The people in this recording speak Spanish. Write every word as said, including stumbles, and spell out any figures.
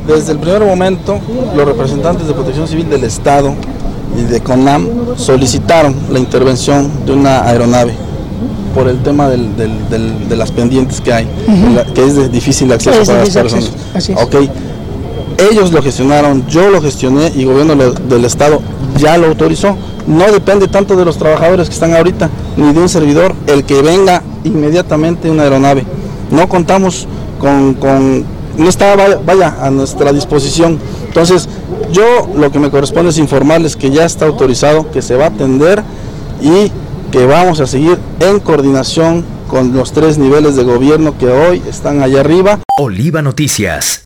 Desde el primer momento, los representantes de Protección Civil del Estado y de CONAM solicitaron la intervención de una aeronave por el tema del, del, del, de las pendientes que hay, uh-huh. la, que es de difícil acceso es para las personas. Así es. Okay. Ellos lo gestionaron, yo lo gestioné y el gobierno del Estado ya lo autorizó. No depende tanto de los trabajadores que están ahorita, ni de un servidor, el que venga inmediatamente una aeronave. No contamos con, con no está, vaya, vaya, a nuestra disposición. Entonces, yo lo que me corresponde es informarles que ya está autorizado, que se va a atender y que vamos a seguir en coordinación con los tres niveles de gobierno que hoy están allá arriba. Oliva Noticias.